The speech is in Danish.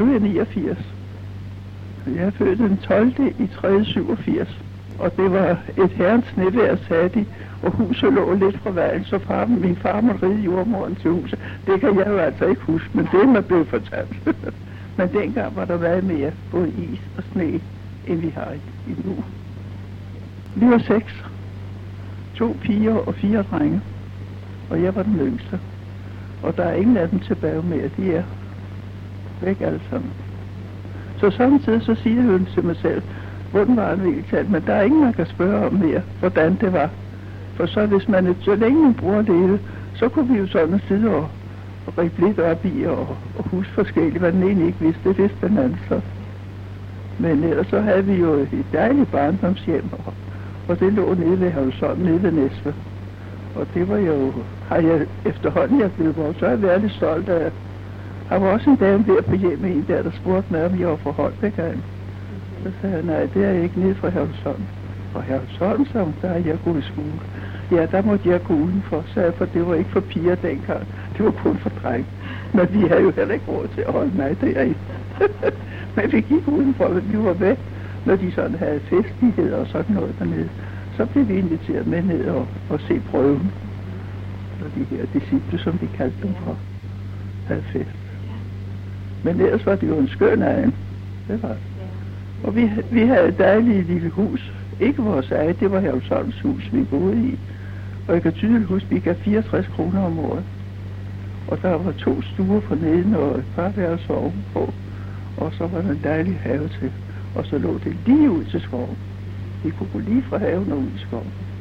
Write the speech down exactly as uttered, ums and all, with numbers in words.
Nu er jeg niogfirs. Jeg er født den tolvte i tredje syvogfirs. Og det var et herrens nevær, sagde de, og huset lå lidt fra vejen, så far, min far måtte ride jordmoren til huset. Det kan jeg jo altså ikke huske, men det er mig blevet fortalt. Men dengang var der meget mere, både is og sne, end vi har i, i nu. Vi var seks. To piger og fire drenge. Og jeg var den yngste. Og der er ingen af dem tilbage mere. De er væk alle sammen. Så samtidig så siger hun til mig selv, hvordan var han virkelig talt, men der er ingen, man kan spørge om mere, hvordan det var. For så hvis man, så længe min bror levede, så kunne vi jo sådan sidde og, og rive lidt op i og, og huske forskelligt, hvad den ene ikke vidste, det vidste den anden så. Men ellers så havde vi jo et dejligt barndomshjem, og, og det lå nede ved Havsholm, nede ved Næstved. Og det var jo, har jeg efterhånden jeg blevet vores, så har jeg været lidt stolt af. Der var også en dame der på hjemme, en der, der spurgte mig, om jeg var fra Holbæk. Så sagde jeg, nej, det er jeg ikke nede fra Herlevsholm. Fra Herlevsholm, så der er jeg gået i skole. Ja, der måtte jeg gå udenfor, sagde jeg, for det var ikke for piger dengang. Det var kun for drenge. Men vi havde jo heller ikke råd til at holde mig derinde. Men vi gik udenfor, og vi var væk, når de sådan havde festligheder og sådan noget dernede. Så blev vi inviteret med ned og, og se prøven. Og de her disciple, som de kaldte dem for, havde fest. Men ellers var det jo en skøn egen. Det var det. Og vi, vi havde et dejligt lille hus. Ikke vores eget, det var Herlevsholms hus, vi boede i. Og jeg kan tydeligt huske, vi gav fireogtres kroner om året. Og der var to stuer for neden og et par værelser ovenpå. Og så var der en dejlig have til. Og så lå det lige ud til skoven. Vi kunne gå lige fra haven og ud i skoven.